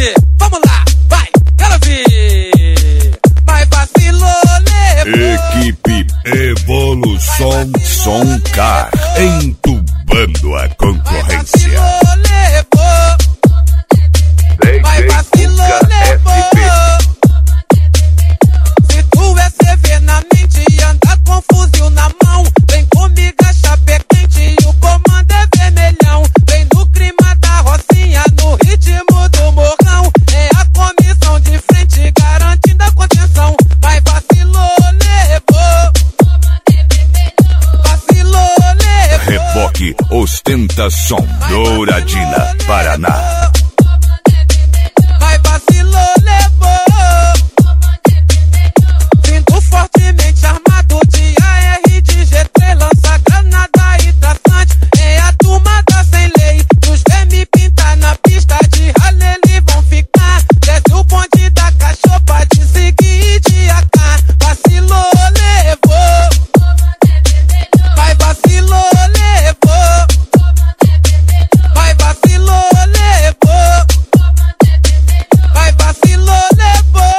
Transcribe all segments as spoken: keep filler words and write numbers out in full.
ver, vamos lá, vai, quero ver. Mas vacilou, levou. Equipe Evolução Soncar, entubando a concorrência. Mas vacilou, levou. Se tu é C V na mente e anda com fuzil na mão, vem comigo a chapa é quente e o comando é vermelhão. Vem no clima da rocinha, no ritmo do morrão. É a comissão de frente garantindo a contenção. Mas vacilou, levou. Vacilou, levou. Reboque Ostentação, Douradina, Paraná. Mas vacilou, levou. Vindo fortemente armado de A R, de G três, lança granada e traçante. É a turma da sem lei, dos vermes pintar na pista de ralé, eles vão ficar. Desce o bonde da cachopa de seguir e de A K. Vacilou, levou. Mas vacilou, levou. Mas vacilou, levou. Mas vacilou, levou.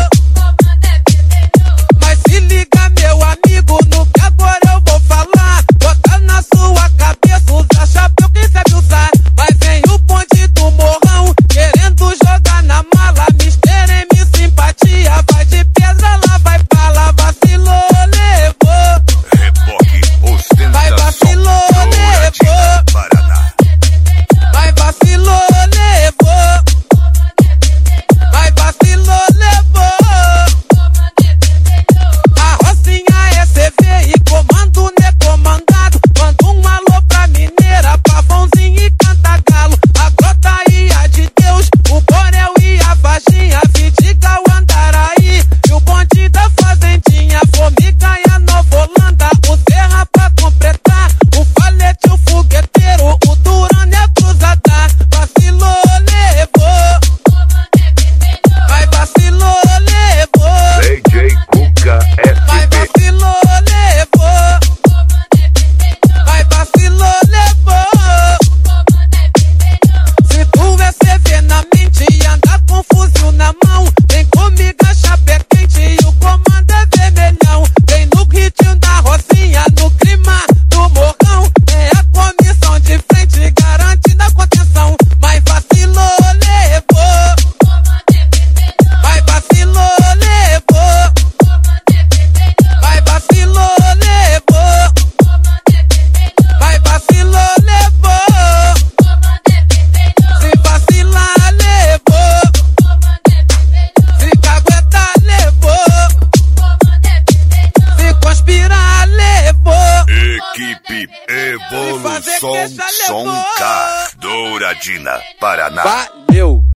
Mas se liga, meu amigo, no que agora eu vou falar. Bota na sua cabeça, usa chapéu quem sabe usar. Mas vem o bonde do morrão, querendo jogar na mala. Mister M, simpatia, vai de pedra, lá vai pra lá. Vacilou, levou. Reboque Vai Ostentação, vacilou, Douradina, levou. Paraná. Vai vacilou, levou. Vai vacilou, levou. A rocinha é C V e comando não é comandado. Manda um alô pra mineira, pavãozinho e cantagalo. A grota e a de Deus, o Borel e a Varginha, Vidigal, Andaraí e o bonde da fazendinha. Formiga e a Nova Holanda, o Serra pra completar. O Falete, o Fogueteiro, o Durano e a Cruzada. Vacilou, levou. Vai vacilou, levou. D J Cuca Vai S P. vacilou, levou. Vai vacilou, levou. Se tu é C V na mente e anda com fuzil na mão, vem comigo a chapa é quente e o comando é vermelhão. Vem no ritmo da rocinha, no clima do morrão. É a comissão de frente garantindo a contenção. Mas vacilou, levou. Vai vacilou, levou. Vai vacilou, levou. Vai vacilou, levou. Se vacilar, levou. Se caguetar, levou. Se conspirar, levou. Equipe Evolução queixa, levou. Soncar, Douradina, Paraná. Valeu!